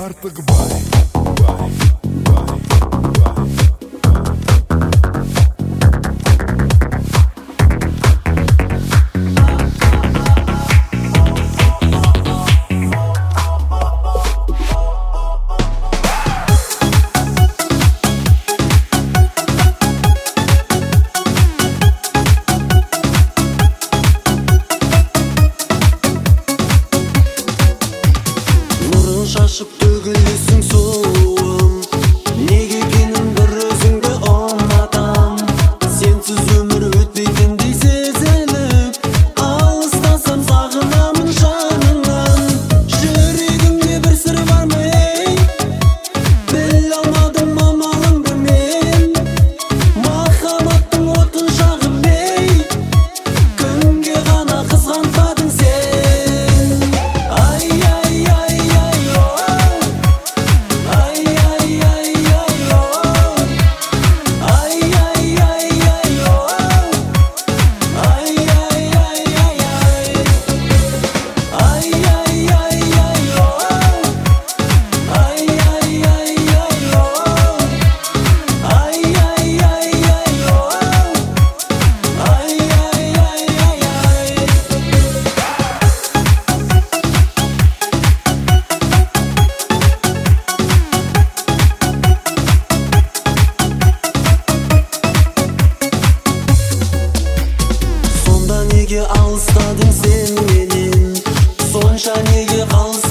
Артыкбай. Шашып төгілесің сұлуым, неге екенін бір өзіңді ұнатам. Сенсіз өмір өтпейтіндей сезіліп, алыстасам сағынамын жаныңнан. Жүрегімде бір сыр бар ма ей, біле алмадым амалыңды мен. Махаббаттың отын жағып ей, күнге ғана қызғанбадың сен. Ай, ай, ай, неге алыстадың сен менен, сонша неге қалсың?